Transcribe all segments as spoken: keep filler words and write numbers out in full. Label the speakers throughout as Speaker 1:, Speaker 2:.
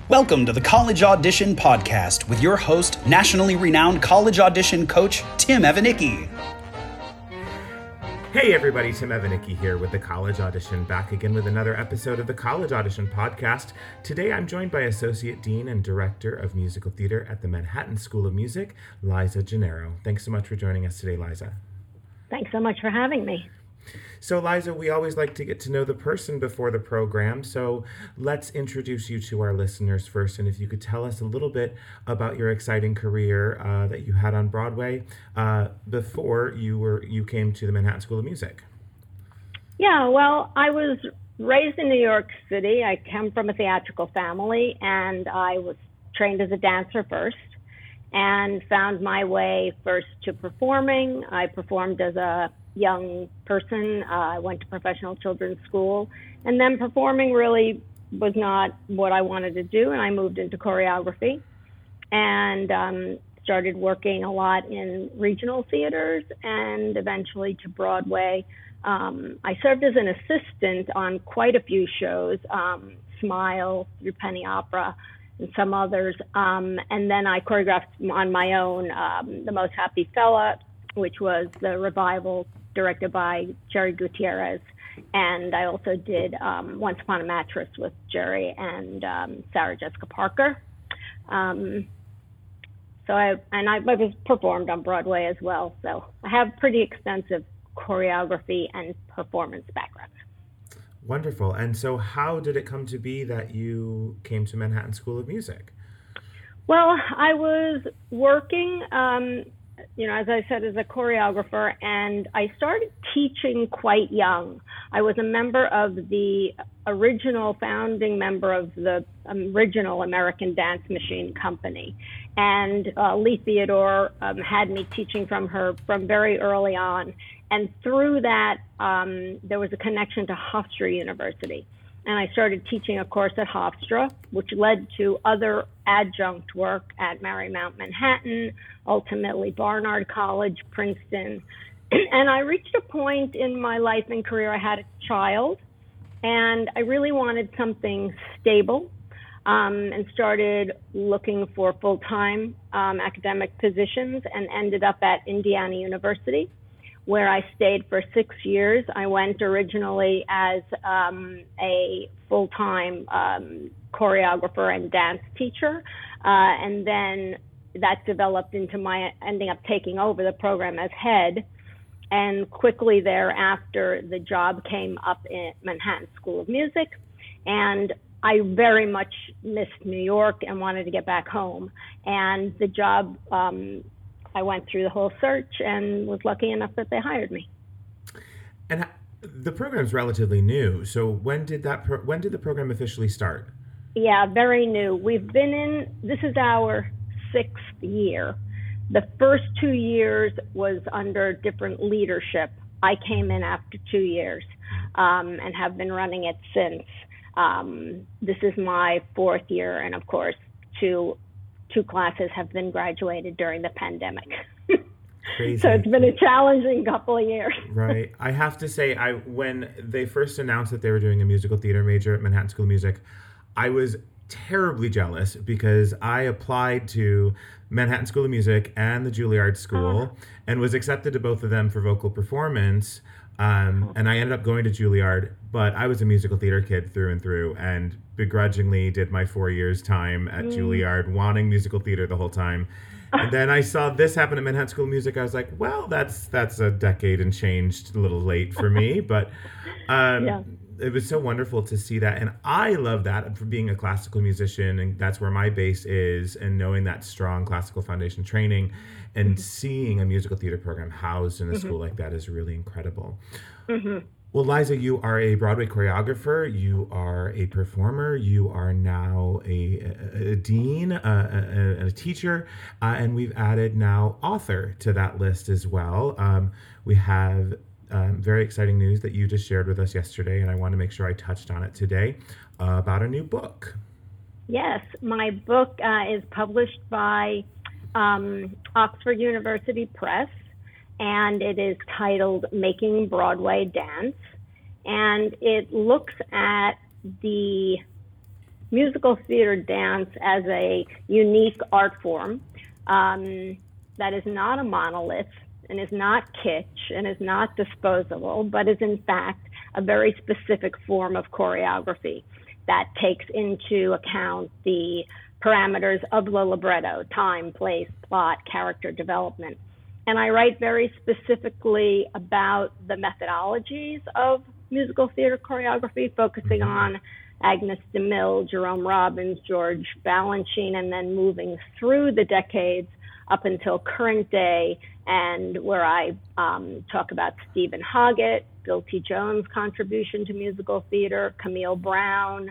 Speaker 1: Welcome to the College Audition Podcast with your host, nationally renowned college audition coach, Tim Evanicki.
Speaker 2: Hey everybody, Tim Evanicki here with the College Audition, back again with another episode of the College Audition Podcast. Today I'm joined by Associate Dean and Director of Musical Theater at the Manhattan School of Music, Liza Gennaro. Thanks so much for joining us today, Liza.
Speaker 3: Thanks so much for having me.
Speaker 2: So Liza, we always like to get to know the person before the program, so let's introduce you to our listeners first. And if you could tell us a little bit about your exciting career uh, that you had on Broadway uh, before you were you came to the Manhattan School of Music.
Speaker 3: Yeah, well, I was raised in New York City. I come from a theatrical family, and I was trained as a dancer first and found my way first to performing. I performed as a young person. Uh, I went to professional children's school, and then performing really was not what I wanted to do, and I moved into choreography and um, started working a lot in regional theaters and eventually to Broadway. Um, I served as an assistant on quite a few shows, um, Smile, through Penny Opera, and some others, um, and then I choreographed on my own um, The Most Happy Fella, which was the revival directed by Jerry Gutierrez. And I also did um, Once Upon a Mattress with Jerry and um, Sarah Jessica Parker. Um, so I, and I, I was performed on Broadway as well. So I have pretty extensive choreography and performance background.
Speaker 2: Wonderful. And so how did it come to be that you came to Manhattan School of Music?
Speaker 3: Well, I was working, um, you know, as I said, as a choreographer, and I started teaching quite young. I was a member of the original founding member of the original American Dance Machine Company. And uh, Lee Theodore um, had me teaching from her from very early on. And through that, um, there was a connection to Hofstra University. And I started teaching a course at Hofstra, which led to other adjunct work at Marymount Manhattan, ultimately Barnard College, Princeton. And I reached a point in my life and career, I had a child, and I really wanted something stable, um, and started looking for full-time um, academic positions and ended up at Indiana University, where I stayed for six years. I went originally as um, a full-time um, choreographer and dance teacher, uh, and then that developed into my ending up taking over the program as head. And quickly thereafter, the job came up in Manhattan School of Music, and I very much missed New York and wanted to get back home. And the job, um, I went through the whole search and was lucky enough that they hired me.
Speaker 2: And the program's relatively new. So when did that pro- when did the program officially start?
Speaker 3: Yeah, very new. We've been in, this is our sixth year. The first two years was under different leadership. I came in after two years um, and have been running it since. Um, this is my fourth year, and of course, two two classes have been graduated during the pandemic.
Speaker 2: Crazy.
Speaker 3: So it's been a challenging couple of years.
Speaker 2: Right. I have to say, I when they first announced that they were doing a musical theater major at Manhattan School of Music, I was terribly jealous because I applied to Manhattan School of Music and the Juilliard School uh-huh. and was accepted to both of them for vocal performance. Um, uh-huh. And I ended up going to Juilliard, but I was a musical theater kid through and through and begrudgingly did my four years time at mm. Juilliard, wanting musical theater the whole time. And then I saw this happen at Manhattan School of Music. I was like, well, that's that's a decade and changed, a little late for me, but um, yeah. It was so wonderful to see that. And I love that for being a classical musician, and that's where my base is, and knowing that strong classical foundation training and mm-hmm. seeing a musical theater program housed in a mm-hmm. school like that is really incredible. Mm-hmm. Well, Liza, you are a Broadway choreographer, you are a performer, you are now a, a, a dean, a, a, a teacher, uh, and we've added now author to that list as well. Um, we have um, very exciting news that you just shared with us yesterday, and I want to make sure I touched on it today, uh, about a new book.
Speaker 3: Yes, my book uh, is published by um, Oxford University Press, and it is titled Making Broadway Dance, and it looks at the musical theater dance as a unique art form um, that is not a monolith and is not kitsch and is not disposable, but is in fact a very specific form of choreography that takes into account the parameters of the libretto: time, place, plot, character development. And I write very specifically about the methodologies of musical theater choreography, focusing on Agnes de Mille, Jerome Robbins, George Balanchine, and then moving through the decades up until current day, and where I um, talk about Stephen Hoggett, Bill T. Jones' contribution to musical theater, Camille Brown,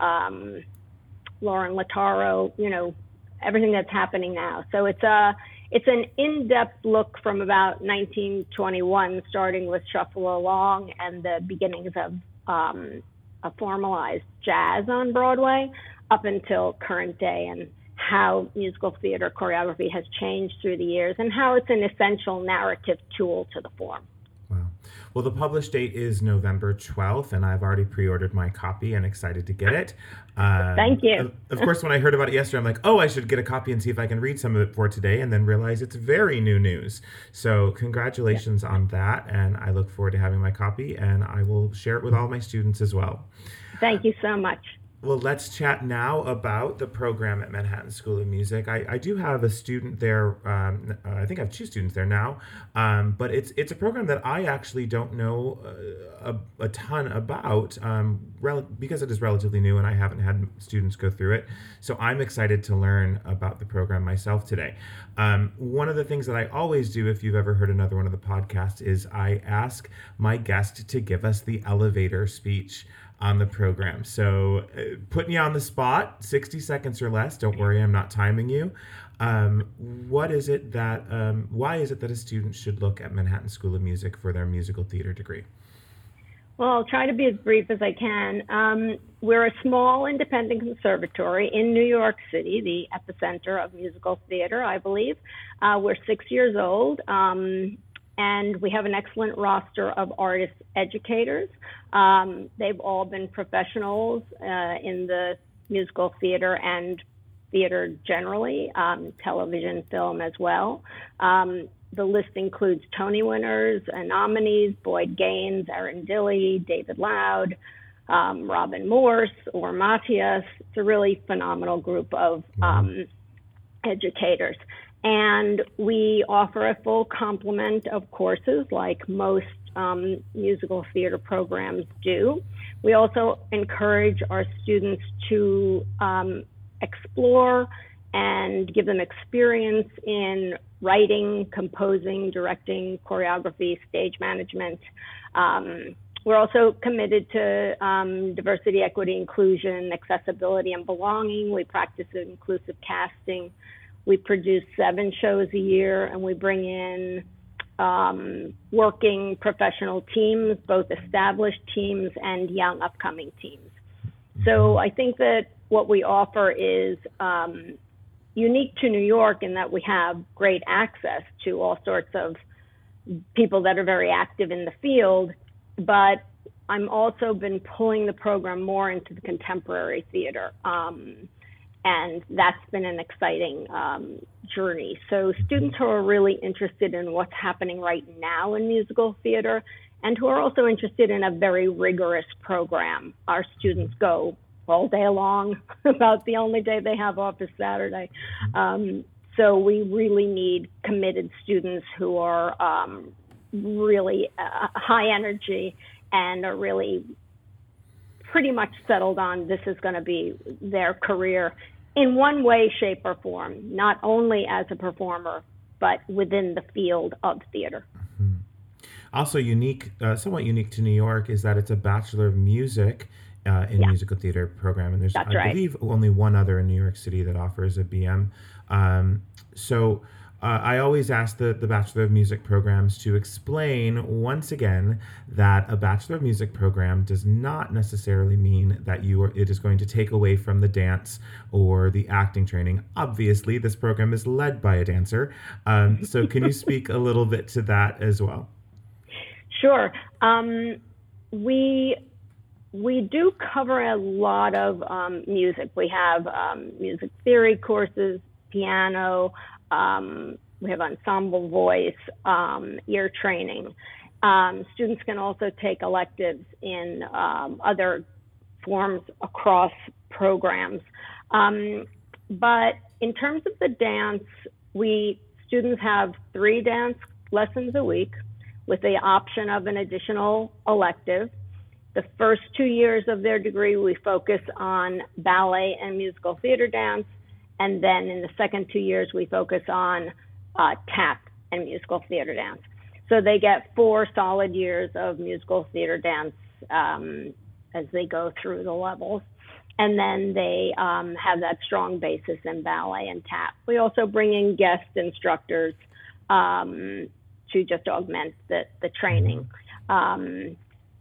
Speaker 3: um, Lauren Lataro, you know, everything that's happening now. So it's a it's an in-depth look from about nineteen twenty-one, starting with Shuffle Along and the beginnings of um, a formalized jazz on Broadway, up until current day, and how musical theater choreography has changed through the years and how it's an essential narrative tool to the form.
Speaker 2: Wow. Well, the published date is November twelfth, and I've already pre-ordered my copy and excited to get it. Um,
Speaker 3: Thank you.
Speaker 2: Of, of course, when I heard about it yesterday, I'm like, oh, I should get a copy and see if I can read some of it for today, and then realize it's very new news. So congratulations yeah. on that, and I look forward to having my copy, and I will share it with all my students as well.
Speaker 3: Thank you so much.
Speaker 2: Well, let's chat now about the program at Manhattan School of Music. I, I do have a student there. Um, I think I have two students there now, um, but it's it's a program that I actually don't know a, a, a ton about um, rel- because it is relatively new and I haven't had students go through it. So I'm excited to learn about the program myself today. Um, one of the things that I always do, if you've ever heard another one of the podcasts, is I ask my guest to give us the elevator speech on the program. So uh, putting you on the spot, sixty seconds or less. Don't worry, I'm not timing you. Um, what is it that, um, why is it that a student should look at Manhattan School of Music for their musical theater degree?
Speaker 3: Well, I'll try to be as brief as I can. Um, we're a small independent conservatory in New York City, the epicenter of musical theater, I believe. Uh, we're six years old. Um, And we have an excellent roster of artist educators. Um, they've all been professionals uh, in the musical theater and theater generally, um, television, film as well. Um, the list includes Tony winners and nominees: Boyd Gaines, Erin Dilley, David Loud, um, Robin Morse, or Matthias. It's a really phenomenal group of um, educators. And we offer a full complement of courses like most um, musical theater programs do. We also encourage our students to um, explore and give them experience in writing, composing, directing, choreography, stage management. Um, we're also committed to um, diversity, equity, inclusion, accessibility, and belonging. We practice inclusive casting. We produce seven shows a year, and we bring in um, working professional teams, both established teams and young upcoming teams. So I think that what we offer is um, unique to New York in that we have great access to all sorts of people that are very active in the field, but I'm also been pulling the program more into the contemporary theater. Um, And that's been an exciting um, journey. So students who are really interested in what's happening right now in musical theater, and who are also interested in a very rigorous program. Our students go all day long. About the only day they have off is Saturday. Um, so we really need committed students who are um, really uh, high energy and are really pretty much settled on this is going to be their career in one way, shape, or form, not only as a performer, but within the field of theater.
Speaker 2: Mm-hmm. Also unique, uh, somewhat unique to New York, is that it's a Bachelor of Music uh, in yeah. musical theater program. And there's,
Speaker 3: That's
Speaker 2: I
Speaker 3: right.
Speaker 2: believe, only one other in New York City that offers a B M. Um, so Uh, I always ask the, the Bachelor of Music programs to explain once again that a Bachelor of Music program does not necessarily mean that you are, it is going to take away from the dance or the acting training. Obviously, this program is led by a dancer. Um, so can you speak a little bit to that as well?
Speaker 3: Sure. Um, we we do cover a lot of um, music. We have um, music theory courses, piano, um, we have ensemble voice, um, ear training. Um, students can also take electives in um, other forms across programs. Um, but in terms of the dance, we students have three dance lessons a week with the option of an additional elective. The first two years of their degree, we focus on ballet and musical theater dance. And then in the second two years, we focus on uh, tap and musical theater dance. So they get four solid years of musical theater dance um, as they go through the levels. And then they um, have that strong basis in ballet and tap. We also bring in guest instructors um, to just augment the, the training. Um,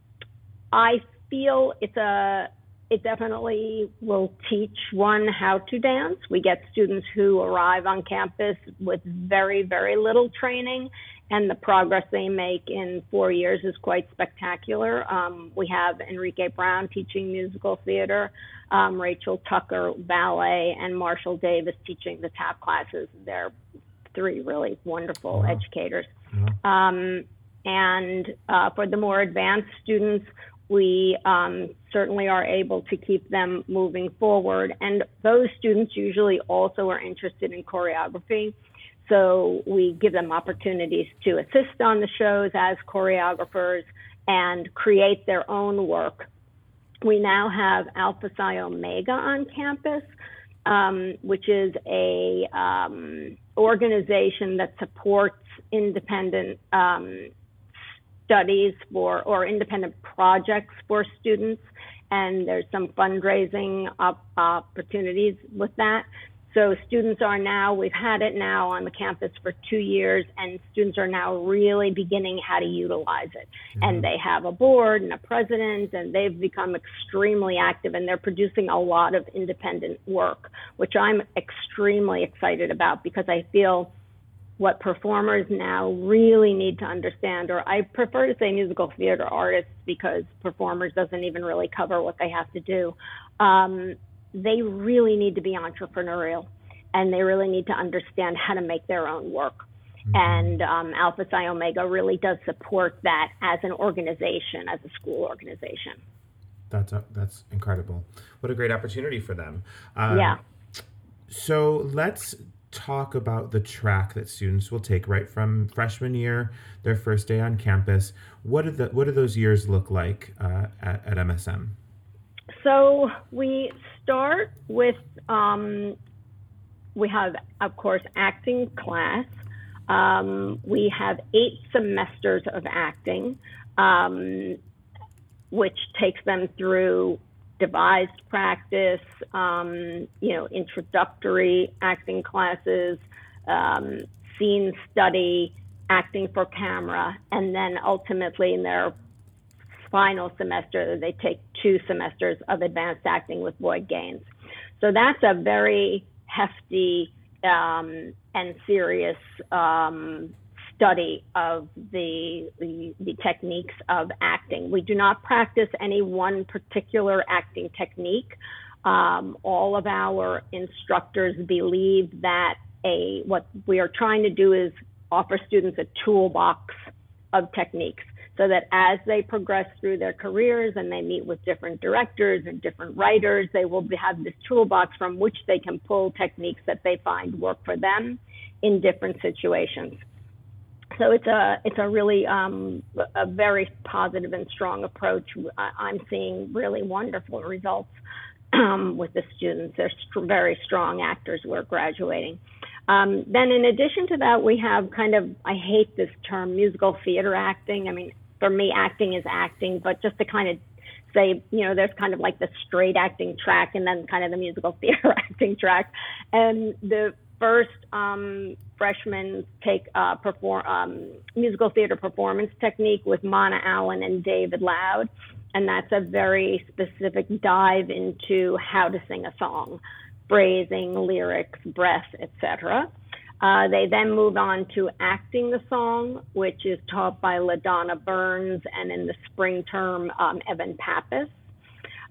Speaker 3: I feel it's a, it definitely will teach one how to dance. We get students who arrive on campus with very, very little training, and the progress they make in four years is quite spectacular. Um, we have Enrique Brown teaching musical theater, um, Rachel Tucker ballet, and Marshall Davis teaching the tap classes. They're three really wonderful wow. educators. Yeah. Um, and uh, for the more advanced students, we um, certainly are able to keep them moving forward. And those students usually also are interested in choreography. So we give them opportunities to assist on the shows as choreographers and create their own work. We now have Alpha Psi Omega on campus, um, which is a um, organization that supports independent um, studies for, or independent projects for students. And there's some fundraising op- opportunities with that. So students are now, we've had it now on the campus for two years, and students are now really beginning how to utilize it. Mm-hmm. And they have a board and a president, and they've become extremely active, and they're producing a lot of independent work, which I'm extremely excited about, because I feel what performers now really need to understand, or I prefer to say musical theater artists, because performers doesn't even really cover what they have to do. Um, they really need to be entrepreneurial, and they really need to understand how to make their own work. Mm-hmm. And um, Alpha Psi Omega really does support that as an organization, as a school organization.
Speaker 2: That's a, that's incredible. What a great opportunity for them. Um,
Speaker 3: yeah.
Speaker 2: So let's talk about the track that students will take right from freshman year, their first day on campus. What do the what do those years look like uh, at, at M S M?
Speaker 3: So we start with, um, we have, of course, acting class. Um, we have eight semesters of acting, um, which takes them through devised practice, um, you know, introductory acting classes, um, scene study, acting for camera, and then ultimately in their final semester, they take two semesters of advanced acting with Boyd Gaines. So that's a very hefty um, and serious um, study of the, the the techniques of acting. We do not practice any one particular acting technique. Um, all of our instructors believe that a what we are trying to do is offer students a toolbox of techniques, so that as they progress through their careers and they meet with different directors and different writers, they will have this toolbox from which they can pull techniques that they find work for them in different situations. So it's a it's a really um, a very positive and strong approach. I, I'm seeing really wonderful results um, with the students. They're st- very strong actors who are graduating. Um, then in addition to that, we have kind of, I hate this term, musical theater acting. I mean, for me, acting is acting, but just to kind of say, you know, there's kind of like the straight acting track and then kind of the musical theater acting track. And the first um, freshmen take uh, perform um, musical theater performance technique with Mana Allen and David Loud. And that's a very specific dive into how to sing a song, phrasing, lyrics, breath, et cetera. Uh, they then move on to acting the song, which is taught by LaDonna Burns, and in the spring term, um, Evan Pappas.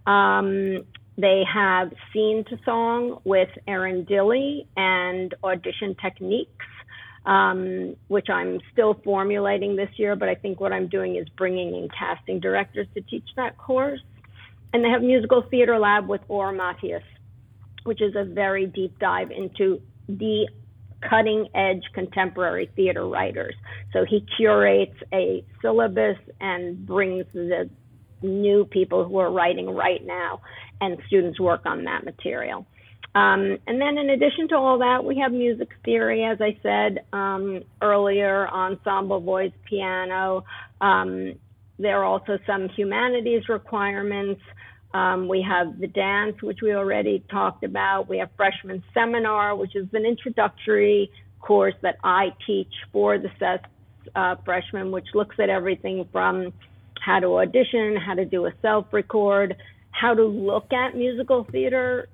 Speaker 3: Um, they have Scene to Song with Erin Dilley and Audition Techniques, um, which I'm still formulating this year, but I think what I'm doing is bringing in casting directors to teach that course. And they have Musical Theater Lab with Or Matthias, which is a very deep dive into the cutting edge contemporary theater writers. So he curates a syllabus and brings the new people who are writing right now, and students work on that material. Um, and then in addition to all that, we have music theory, as I said um, earlier, ensemble, voice, piano. Um, there are also some humanities requirements. Um, we have the dance, which we already talked about. We have freshman seminar, which is an introductory course that I teach for the S E S uh, freshmen, which looks at everything from how to audition, how to do a self-record, how to look at musical theater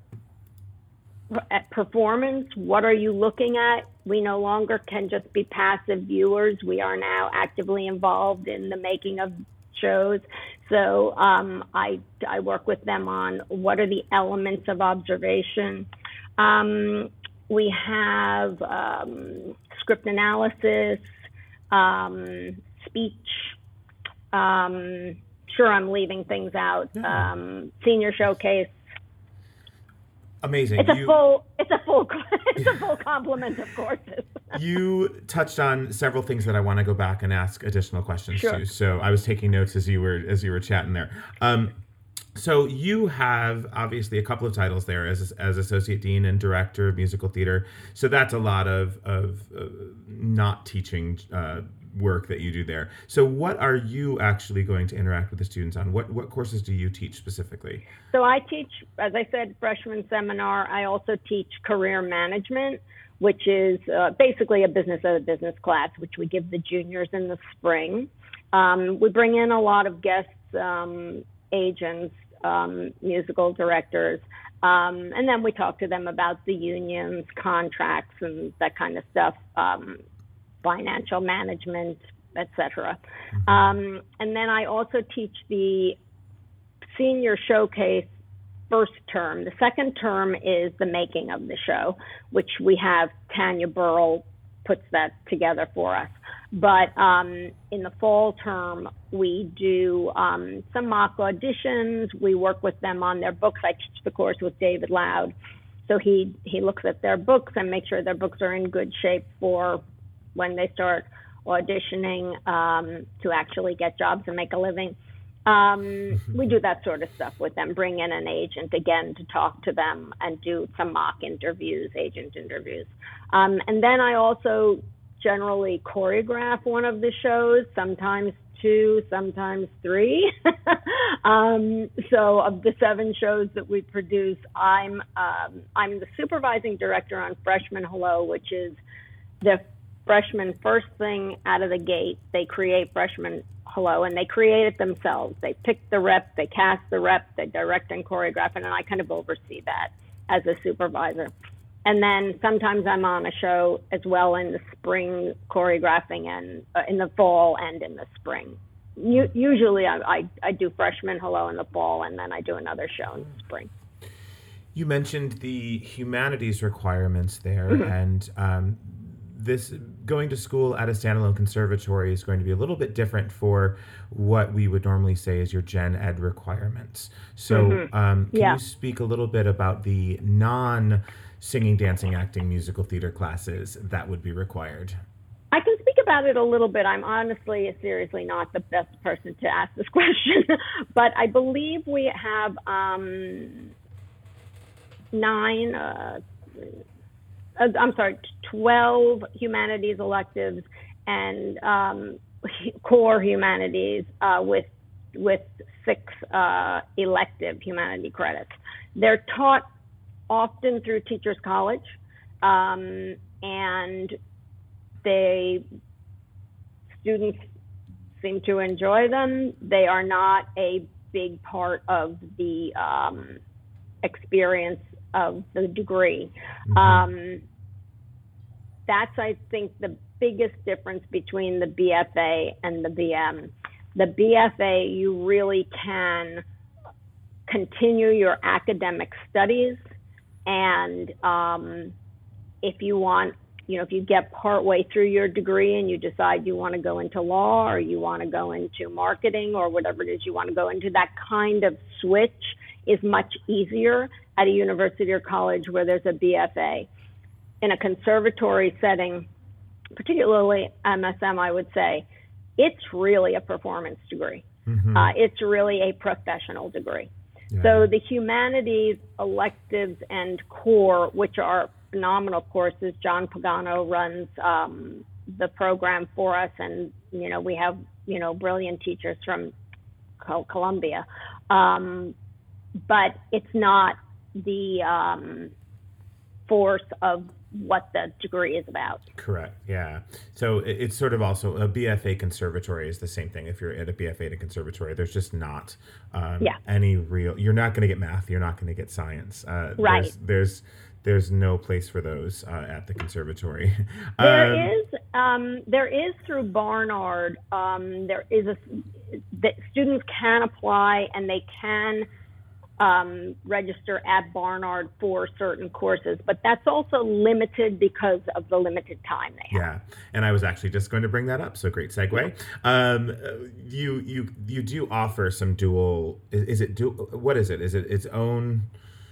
Speaker 3: at performance. What are you looking at? We no longer can just be passive viewers. We are now actively involved in the making of shows. So um, I, I work with them on what are the elements of observation. Um, we have um, script analysis, um, speech. Um, sure, I'm leaving things out.
Speaker 2: Yeah.
Speaker 3: Um, senior showcase.
Speaker 2: Amazing.
Speaker 3: It's a
Speaker 2: you,
Speaker 3: full. It's a full. It's a full complement of courses.
Speaker 2: You touched on several things that I want to go back and ask additional questions
Speaker 3: Sure.
Speaker 2: to. So I was taking notes as you were as you were chatting there. Um, so you have obviously a couple of titles there as as associate dean and director of musical theater. So that's a lot of of uh, not teaching uh, work that you do there. So what are you actually going to interact with the students on? What what courses do you teach specifically?
Speaker 3: So I teach, as I said, freshman seminar. I also teach career management, which is uh, basically a business of a business class, which we give the juniors in the spring. Um, we bring in a lot of guests, um, agents, um, musical directors, um, and then we talk to them about the unions, contracts, and that kind of stuff, um, financial management, et cetera. Mm-hmm. Um, and then I also teach the senior showcase first term. The second term is the making of the show, which we have Tanya Burrell puts that together for us. But um, in the fall term, we do um, some mock auditions. We work with them on their books. I teach the course with David Loud. So he, he looks at their books and makes sure their books are in good shape for when they start auditioning um, to actually get jobs and make a living. Um, we do that sort of stuff with them, bring in an agent again to talk to them and do some mock interviews, agent interviews. Um, and then I also generally choreograph one of the shows, sometimes two, sometimes three. um, so of the seven shows that we produce, I'm, um, I'm the supervising director on Freshman Hello, which is the freshmen first thing out of the gate. They create Freshman Hello, and they create it themselves. They pick the rep, they cast the rep, they direct and choreograph it, and I kind of oversee that as a supervisor. And then sometimes I'm on a show as well in the spring, choreographing, and uh, in the fall and in the spring. U- usually I, I, I do Freshman Hello in the fall, and then I do another show in the spring.
Speaker 2: You mentioned the humanities requirements there,
Speaker 3: Mm-hmm.
Speaker 2: and um, this going to school at a standalone conservatory is going to be a little bit different for what we would normally say is your gen ed requirements. So
Speaker 3: Mm-hmm.
Speaker 2: um, can
Speaker 3: Yeah.
Speaker 2: you speak a little bit about the non-singing, dancing, acting, musical theater classes that would be required?
Speaker 3: I can speak about it a little bit. I'm honestly, seriously not the best person to ask this question, but I believe we have um, nine, uh, uh, I'm sorry, twelve humanities electives and um, core humanities uh, with with six uh, elective humanity credits. They're taught often through Teachers College, um, and they students seem to enjoy them. They are not a big part of the um, experience of the degree.
Speaker 2: Mm-hmm.
Speaker 3: Um, that's, I think, the biggest difference between the B F A and the B M. The B F A, you really can continue your academic studies. And um, if you want, you know, if you get partway through your degree and you decide you want to go into law or you want to go into marketing or whatever it is you want to go into, that kind of switch is much easier at a university or college where there's a B F A. In a conservatory setting, particularly M S M, I would say, it's really a performance degree. Mm-hmm. Uh, it's really a professional degree. Yeah. So the humanities, electives, and core, which are phenomenal courses, John Pagano runs um, the program for us, and you know we have you know brilliant teachers from Columbia, um, but it's not the um, force of what the degree is about.
Speaker 2: Correct. Yeah. So it, it's sort of also a B F A conservatory is the same thing. If you're at a B F A at a conservatory, there's just not um, yeah. any real. You're not going to get math. You're not going to get science. Uh,
Speaker 3: right.
Speaker 2: There's, there's there's no place for those uh, at the conservatory.
Speaker 3: There
Speaker 2: um,
Speaker 3: is um, there is through Barnard. Um, there is a that students can apply and they can Um, register at Barnard for certain courses, but that's also limited because of the limited time they have.
Speaker 2: Yeah, and I was actually just going to bring that up, so great segue. Um, you you you do offer some dual, is, is it, dual, what is it? Is it its own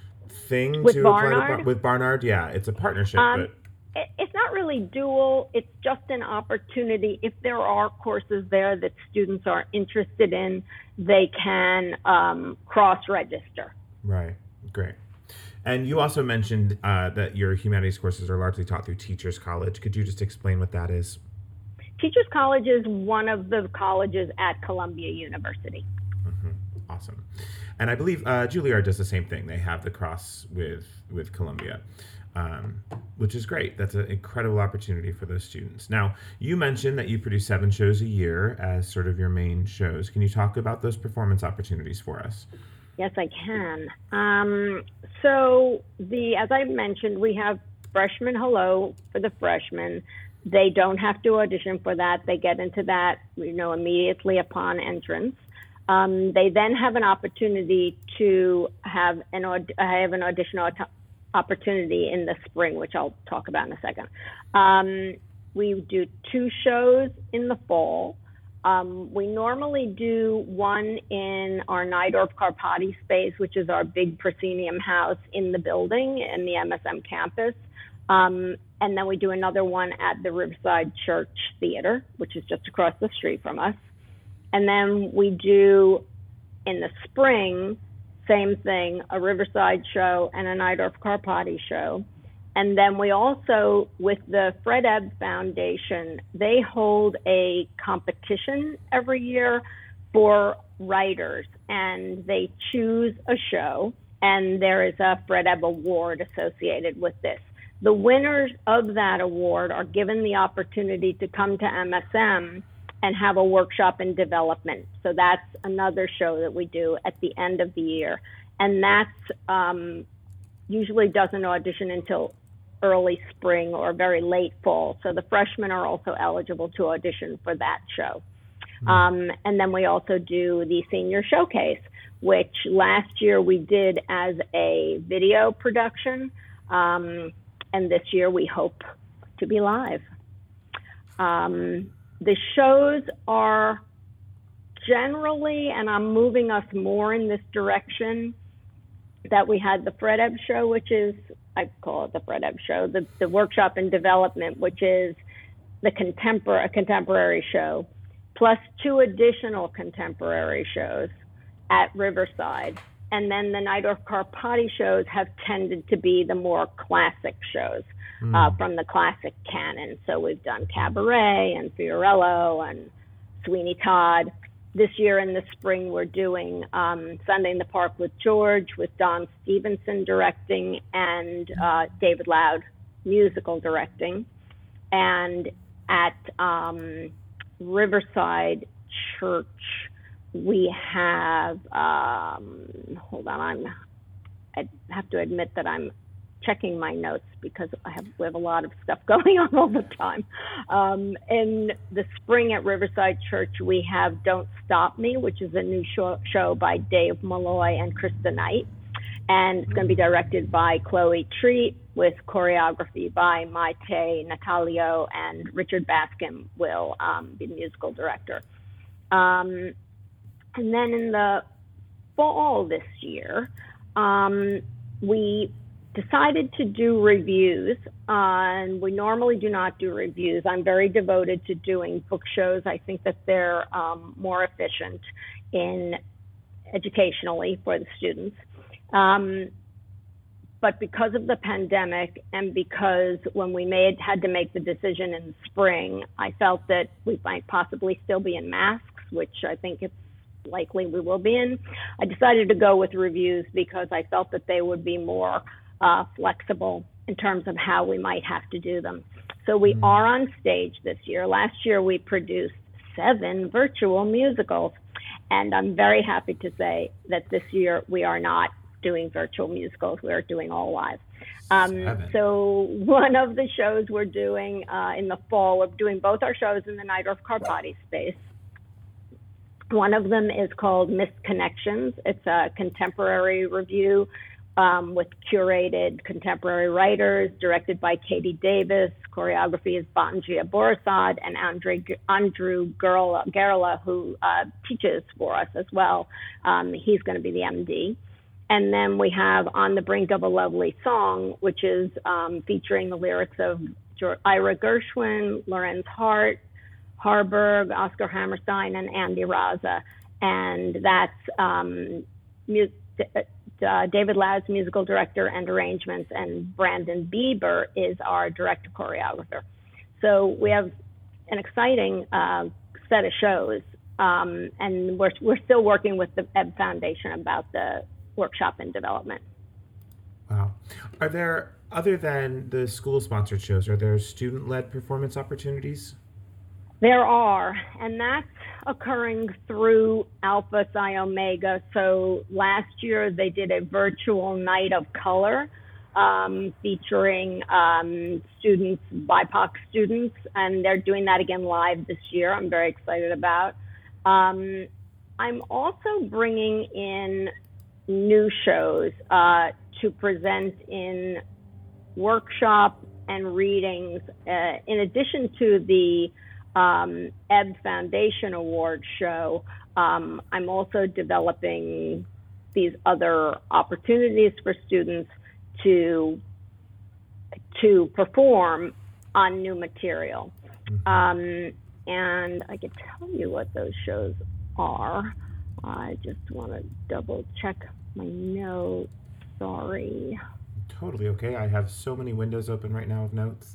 Speaker 2: thing
Speaker 3: with
Speaker 2: to
Speaker 3: Barnard?
Speaker 2: apply to Bar- with Barnard? Yeah, it's a partnership,
Speaker 3: um,
Speaker 2: but...
Speaker 3: It's not really dual, it's just an opportunity. If there are courses there that students are interested in, they can um, cross-register.
Speaker 2: Right, great. And you also mentioned uh, that your humanities courses are largely taught through Teachers College. Could you just explain what that is?
Speaker 3: Teachers College is one of the colleges at Columbia University.
Speaker 2: Mm-hmm. Awesome. And I believe uh, Juilliard does the same thing. They have the cross with, with Columbia. Um, which is great. That's an incredible opportunity for those students. Now, you mentioned that you produce seven shows a year as sort of your main shows. Can you talk about those performance opportunities for us?
Speaker 3: Yes, I can. Um, so, the as I mentioned, we have Freshman Hello for the freshmen. They don't have to audition for that. They get into that, you know, immediately upon entrance. Um, they then have an opportunity to have an aud- have an audition auto- opportunity in the spring, which I'll talk about in a second. Um, we do two shows in the fall. Um, we normally do one in our Nydorf Carpati space, which is our big proscenium house in the building in the M S M campus. Um, and then we do another one at the Riverside Church Theater, which is just across the street from us. And then we do in the spring, same thing, a Riverside show and a Nydorf Carpati show. And then we also, with the Fred Ebb Foundation, they hold a competition every year for writers, and they choose a show, and there is a Fred Ebb Award associated with this. The winners of that award are given the opportunity to come to M S M and have a workshop in development. So that's another show that we do at the end of the year. And that's um, usually doesn't audition until early spring or very late fall. So the freshmen are also eligible to audition for that show. Mm-hmm. Um, and then we also do the senior showcase, which last year we did as a video production. Um, and this year we hope to be live. Um, The shows are generally, and I'm moving us more in this direction, that we had the Fred Ebb show, which is, I call it the Fred Ebb show, the, the workshop in development, which is the contempor- a contemporary show, plus two additional contemporary shows at Riverside. And then the Nydorf Carpati shows have tended to be the more classic shows. Mm. Uh, from the classic canon. So we've done Cabaret and Fiorello and Sweeney Todd. This year in the spring, we're doing um, Sunday in the Park with George, with Don Stevenson directing and uh, David Loud musical directing. And at um, Riverside Church, we have, um, hold on, I'm, I have to admit that I'm checking my notes because I have we have a lot of stuff going on all the time. Um, in the spring at Riverside Church, we have Don't Stop Me, which is a new show, show by Dave Malloy and Krista Knight. And it's going to be directed by Chloe Treat with choreography by Maite Natalio, and Richard Baskin will um, be the musical director. Um, and then in the fall this year, um, we decided to do reviews, uh, and we normally do not do reviews. I'm very devoted to doing book shows. I think that they're um, more efficient in educationally for the students. Um, but because of the pandemic, and because when we made had to make the decision in the spring, I felt that we might possibly still be in masks, which I think it's likely we will be in. I decided to go with reviews because I felt that they would be more uh, flexible in terms of how we might have to do them. So we mm. are on stage this year. Last year we produced seven virtual musicals, and I'm very happy to say that this year we are not doing virtual musicals. We're doing all live. Um, so one of the shows we're doing uh, in the fall, we're doing both our shows in the Neidorf Karpati space. One of them is called Missed Connections. It's a contemporary review um, with curated contemporary writers, directed by Katie Davis. Choreography is Banjia Borisad and Andre, Andrew Gerla, who uh, teaches for us as well. Um, he's going to be the M D. And then we have On the Brink of a Lovely Song, which is um, featuring the lyrics of Ira Gershwin, Lorenz Hart, Harburg, Oscar Hammerstein, and Andy Raza. And that's um, mu- uh, David Ladd's musical director and arrangements, and Brandon Bieber is our director choreographer. So we have an exciting uh, set of shows, um, and we're we're still working with the Ebb Foundation about the workshop and development.
Speaker 2: Wow. Are there, other than the school-sponsored shows, are there student-led performance opportunities?
Speaker 3: There are, and that's occurring through Alpha Psi Omega. So last year they did a virtual night of color um, featuring um, students, B I P O C students, and they're doing that again live this year. I'm very excited about. Um, I'm also bringing in new shows uh, to present in workshop and readings, uh, in addition to the um, Ebb Foundation Award show. Um, I'm also developing these other opportunities for students to to perform on new material. Mm-hmm. Um, and I can tell you what those shows are. I just want to double check my notes. Sorry.
Speaker 2: Totally okay. I have so many windows open right now of notes.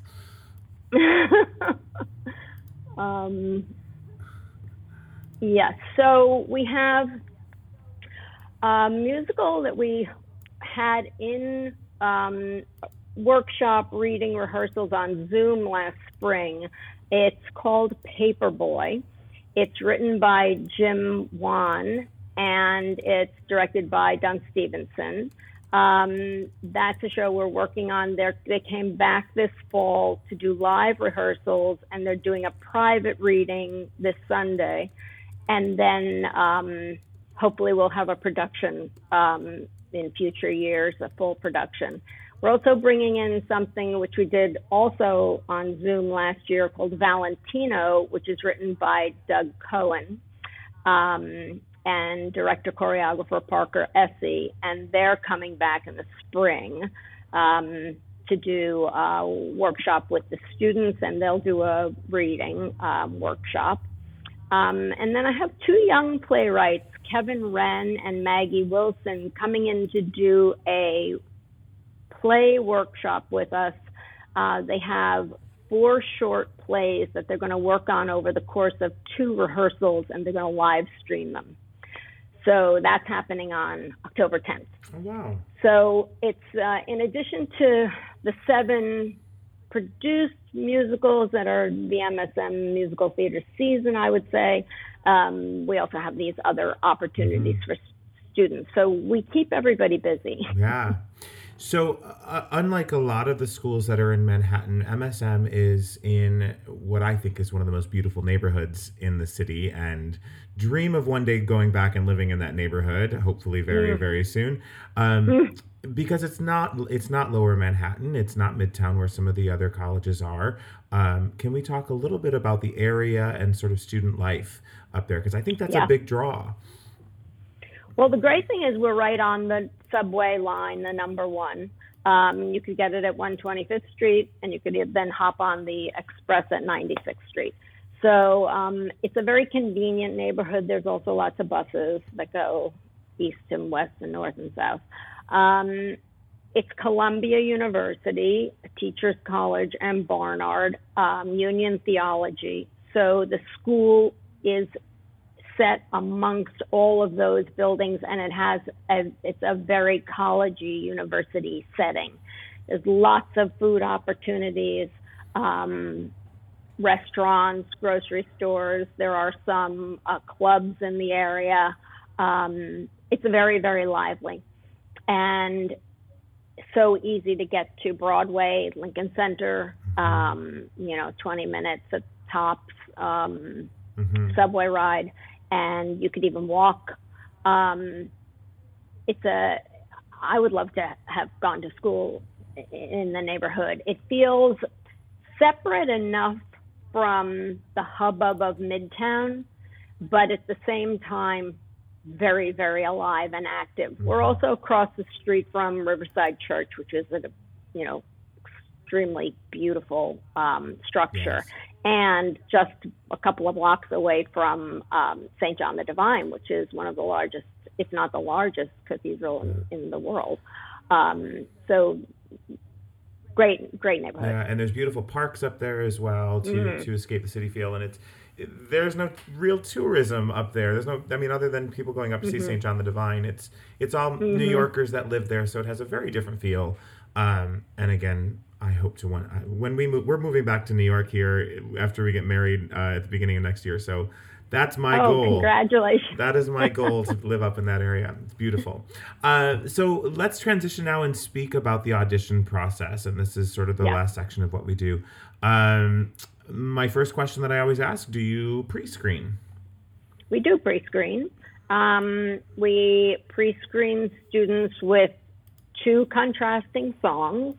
Speaker 3: um, yes. So we have a musical that we had in um, workshop reading rehearsals on Zoom last spring. It's called Paperboy. It's written by Jim Wan, and it's directed by Don Stevenson. Um, that's a show we're working on. They're, they came back this fall to do live rehearsals, and they're doing a private reading this Sunday. And then um, hopefully we'll have a production um, in future years, a full production. We're also bringing in something which we did also on Zoom last year called Valentino, which is written by Doug Cohen um, and director choreographer Parker Essie. And they're coming back in the spring um, to do a workshop with the students, and they'll do a reading um, workshop. Um, and then I have two young playwrights, Kevin Wren and Maggie Wilson, coming in to do a play workshop with us. Uh, they have four short plays that they're going to work on over the course of two rehearsals, and they're going to live stream them. So that's happening on October tenth.
Speaker 2: Oh, wow.
Speaker 3: So it's uh, in addition to the seven produced musicals that are the M S M musical theater season, I would say, um, we also have these other opportunities mm-hmm. for students. So we keep everybody busy.
Speaker 2: Yeah. So, uh, unlike a lot of the schools that are in Manhattan, M S M is in what I think is one of the most beautiful neighborhoods in the city, and dream of one day going back and living in that neighborhood, hopefully very,
Speaker 3: Mm.
Speaker 2: very soon. Um, because it's not it's not Lower Manhattan, it's not Midtown where some of the other colleges are. Um, can we talk a little bit about the area and sort of student life up there? Because I think that's a
Speaker 3: Yeah.
Speaker 2: big draw.
Speaker 3: Well, the great thing is we're right on the subway line, the number one. Um, you could get it at one twenty-fifth Street, and you could then hop on the express at ninety-sixth Street. So um, it's a very convenient neighborhood. There's also lots of buses that go east and west and north and south. Um, it's Columbia University, Teachers College, and Barnard, um, Union Theology. So the school is set amongst all of those buildings, and it has a, it's a very collegey university setting. There's lots of food opportunities, um, restaurants, grocery stores. There are some uh, clubs in the area. Um, it's very, very lively, and so easy to get to Broadway, Lincoln Center, um, you know, twenty minutes at tops, um,
Speaker 2: Mm-hmm.
Speaker 3: subway ride. And you could even walk. Um, it's a, I would love to have gone to school in the neighborhood. It feels separate enough from the hubbub of Midtown, but at the same time, very, very alive and active. Mm-hmm. We're also across the street from Riverside Church, which is a, you know, extremely beautiful um, structure.
Speaker 2: Yes.
Speaker 3: And just a couple of blocks away from um, Saint John the Divine, which is one of the largest, if not the largest, cathedral in, in the world. Um, so great, great neighborhood.
Speaker 2: Yeah, and there's beautiful parks up there as well to, mm-hmm. to escape the city feel. And it's it, there's no real tourism up there. There's no, I mean, other than people going up to mm-hmm. see Saint John the Divine, it's it's all mm-hmm. New Yorkers that live there, so it has a very different feel. Um, and again, I hope to when when we move, we're moving back to New York here after we get married uh, at the beginning of next year. So that's my
Speaker 3: oh,
Speaker 2: goal.
Speaker 3: Congratulations!
Speaker 2: That is my goal to live up in that area. It's beautiful. Uh, so let's transition now and speak about the audition process. And this is sort of the yeah. last section of what we do. Um, my first question that I always ask: do you pre-screen?
Speaker 3: We do pre-screen. Um, we pre-screen students with two contrasting songs.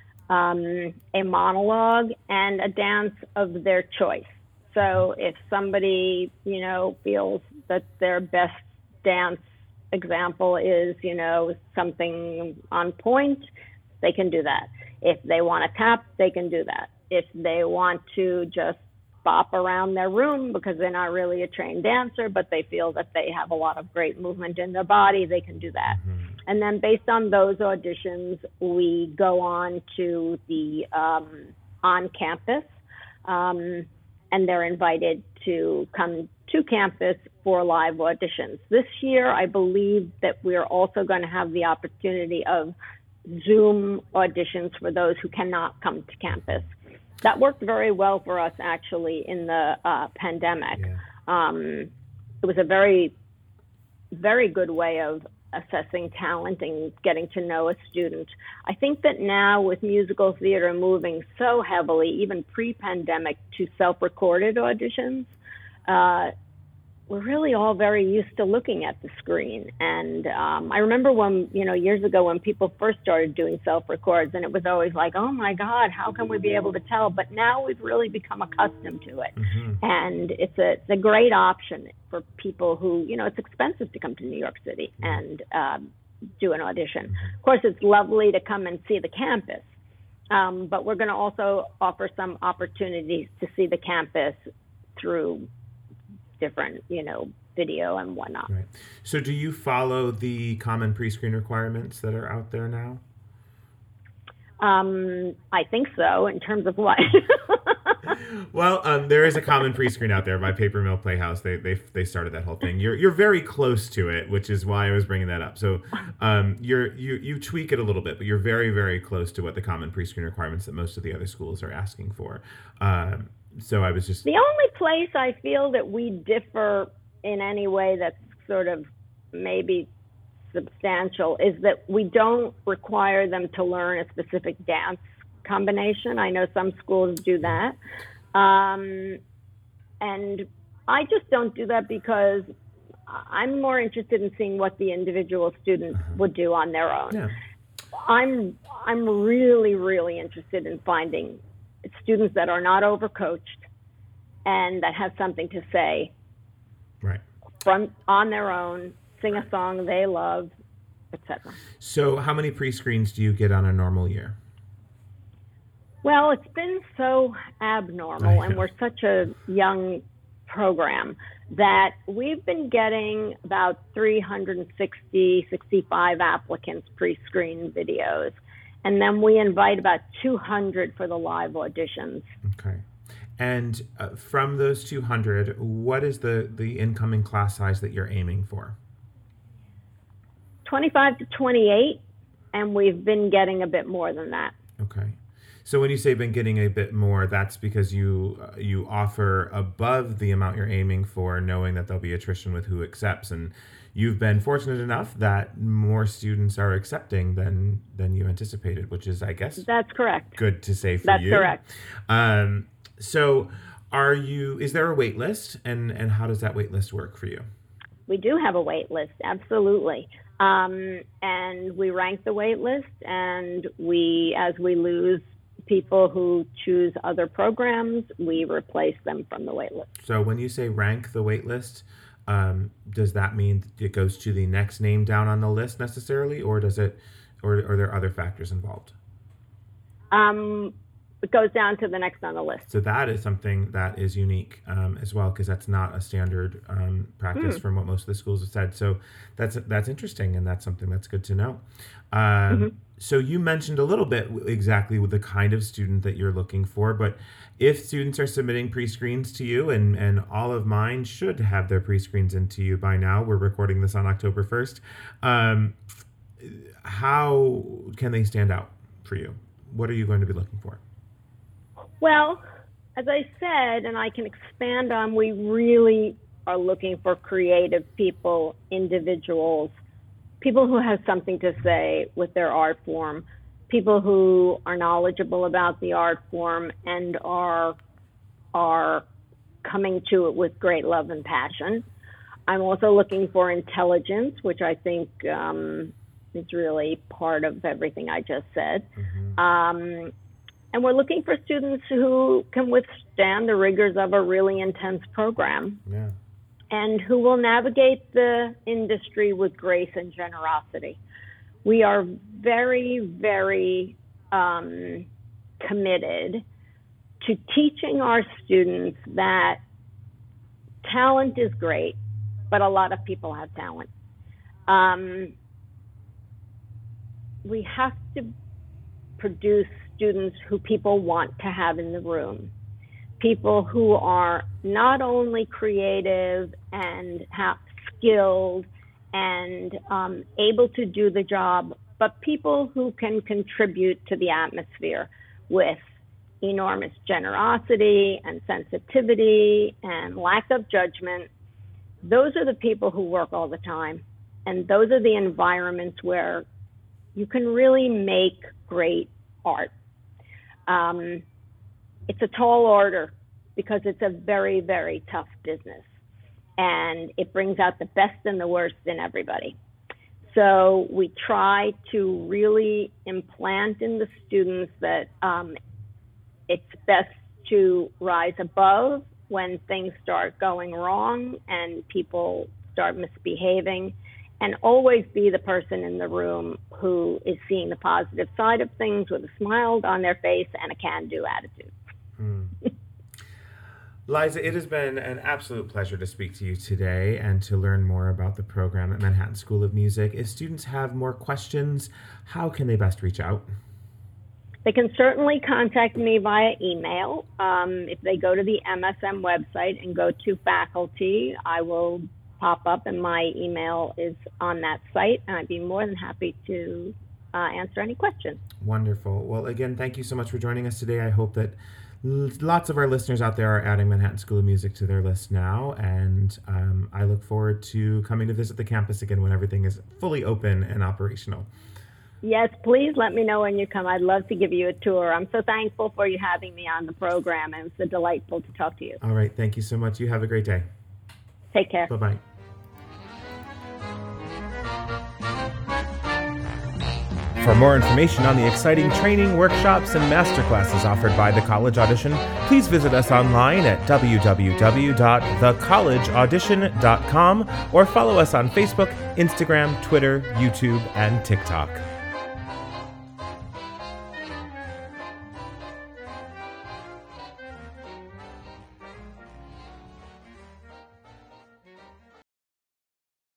Speaker 3: Um, a monologue and a dance of their choice. So if somebody, you know, feels that their best dance example is, you know, something on point, they can do that. If they want to tap, they can do that. If they want to just bop around their room because they're not really a trained dancer, but they feel that they have a lot of great movement in their body, they can do that. Mm-hmm. And then based on those auditions, we go on to the um, on campus, um, and they're invited to come to campus for live auditions. This year, I believe that we're also going to have the opportunity of Zoom auditions for those who cannot come to campus. That worked very well for us, actually, in the uh, pandemic.
Speaker 2: Yeah.
Speaker 3: Um, it was a very, very good way of assessing talent and getting to know a student. I think that now with musical theater moving so heavily, even pre-pandemic, to self-recorded auditions, uh, we're really all very used to looking at the screen. And um, I remember when, you know, years ago when people first started doing self-records, and it was always like, oh my God, how can we be able to tell? But now we've really become accustomed to it. Mm-hmm. And it's a, it's a great option for people who, you know, it's expensive to come to New York City and um, do an audition. Mm-hmm. Of course, it's lovely to come and see the campus. Um, but we're going to also offer some opportunities to see the campus through different, you know, video and whatnot.
Speaker 2: Right. So do you follow the common pre-screen requirements that are out there now?
Speaker 3: Um, I think so, in terms of what?
Speaker 2: Well, um, there is a common pre-screen out there by Paper Mill Playhouse. They they they started that whole thing. You're you're very close to it, which is why I was bringing that up. So um, you're you you tweak it a little bit, but you're very very close to what the common pre-screen requirements that most of the other schools are asking for. Um, so I was just
Speaker 3: the only place I feel that we differ in any way that's sort of maybe substantial is that we don't require them to learn a specific dance combination. I know some schools do that. Um, and I just don't do that because I'm more interested in seeing what the individual student would do on their own.
Speaker 2: Yeah.
Speaker 3: I'm I'm really, really interested in finding students that are not overcoached and that have something to say
Speaker 2: right.
Speaker 3: from on their own, sing a song they love, et cetera.
Speaker 2: So how many pre-screens do you get on a normal year?
Speaker 3: Well, it's been so abnormal, and we're such a young program that we've been getting about three hundred sixty, sixty-five applicants pre-screen videos. And then we invite about two hundred for the live auditions.
Speaker 2: Okay. And uh, from those two hundred, what is the, the incoming class size that you're aiming for?
Speaker 3: twenty-five to twenty-eight, and we've been getting a bit more than that.
Speaker 2: Okay. So when you say been getting a bit more, that's because you uh, you offer above the amount you're aiming for, knowing that there'll be attrition with who accepts, and you've been fortunate enough that more students are accepting than than you anticipated, which is, I guess,
Speaker 3: that's correct.
Speaker 2: Good to say for
Speaker 3: that's
Speaker 2: you.
Speaker 3: That's correct.
Speaker 2: Um, so, are you? Is there a wait list, and and how does that wait list work for you?
Speaker 3: We do have a wait list, absolutely. Um, and we rank the wait list, and we, as we lose people who choose other programs, we replace them from the wait list.
Speaker 2: So when you say rank the wait list, um, does that mean it goes to the next name down on the list necessarily, or does it, or, or are there other factors involved?
Speaker 3: Um, it goes down to the next on the list.
Speaker 2: So that is something that is unique um, as well, because that's not a standard um, practice mm. from what most of the schools have said. So that's that's interesting, and that's something that's good to know. Um, mm-hmm. So you mentioned a little bit exactly with the kind of student that you're looking for, but if students are submitting pre-screens to you, and, and all of mine should have their pre-screens into you by now, we're recording this on October first, um, how can they stand out for you? What are you going to be looking for?
Speaker 3: Well, as I said, and I can expand on, we really are looking for creative people, individuals, people who have something to say with their art form, people who are knowledgeable about the art form and are are coming to it with great love and passion. I'm also looking for intelligence, which I think um, is really part of everything I just said. Mm-hmm. Um, and we're looking for students who can withstand the rigors of a really intense program.
Speaker 2: Yeah.
Speaker 3: And who will navigate the industry with grace and generosity. We are very, very um, committed to teaching our students that talent is great, but a lot of people have talent. Um, we have to produce students who people want to have in the room. People who are not only creative and have skilled and um, able to do the job, but people who can contribute to the atmosphere with enormous generosity and sensitivity and lack of judgment. Those are the people who work all the time. And those are the environments where you can really make great art. Um, It's a tall order because it's a very, very tough business, and it brings out the best and the worst in everybody. So we try to really implant in the students that um, it's best to rise above when things start going wrong and people start misbehaving, and always be the person in the room who is seeing the positive side of things with a smile on their face and a can-do attitude.
Speaker 2: Mm. Liza, it has been an absolute pleasure to speak to you today and to learn more about the program at Manhattan School of Music. If students have more questions, how can they best reach out?
Speaker 3: They can certainly contact me via email. Um, if they go to the M S M website and go to faculty, I will pop up and my email is on that site, and I'd be more than happy to uh, answer any questions.
Speaker 2: Wonderful. Well, again, thank you so much for joining us today. I hope that lots of our listeners out there are adding Manhattan School of Music to their list now, and um, I look forward to coming to visit the campus again when everything is fully open and operational.
Speaker 3: Yes, please let me know when you come. I'd love to give you a tour. I'm so thankful for you having me on the program, and it's so delightful to talk to you.
Speaker 2: All right, thank you so much. You have a great day.
Speaker 3: Take care.
Speaker 2: Bye-bye.
Speaker 4: For more information on the exciting training, workshops, and masterclasses offered by The College Audition, please visit us online at w w w dot the college audition dot com or follow us on Facebook, Instagram, Twitter, YouTube, and TikTok.